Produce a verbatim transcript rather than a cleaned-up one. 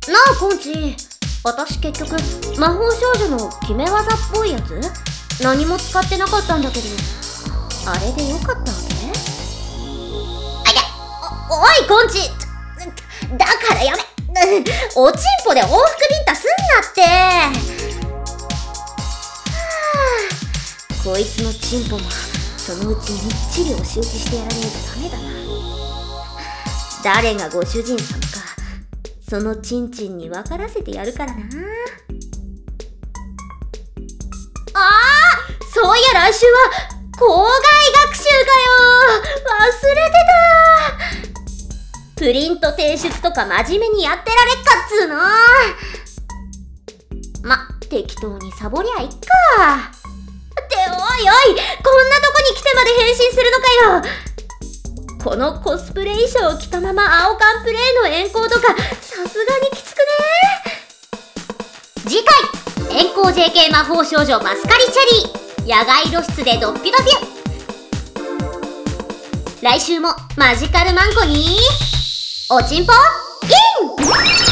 あコンチ、私結局魔法少女の決め技っぽいやつ何も使ってなかったんだけど、あれでよかったわけ？あ、いや、お、おいコンチ、だからやめおちんぽで往復ビンタすんなって。はあ、こいつのチンポもそのうちみっちり押し打ちしてやらねえとダメだな。誰がご主人様かそのチンチンに分からせてやるからな。ああ、そういや来週は校外学習かよ。忘れてた。プリント提出とか真面目にやってられっかっつーの。ま、適当にサボりゃいっか。っておいおい、こんなとこに来てまで変身するのかよ。このコスプレ衣装を着たまま青缶プレイの遠行とかさすがにきつくね。次回、遠行 ジェーケー 魔法少女マスカリチェリー野外露出でドッピドピュ。来週もマジカルマンコにおちんぽイン。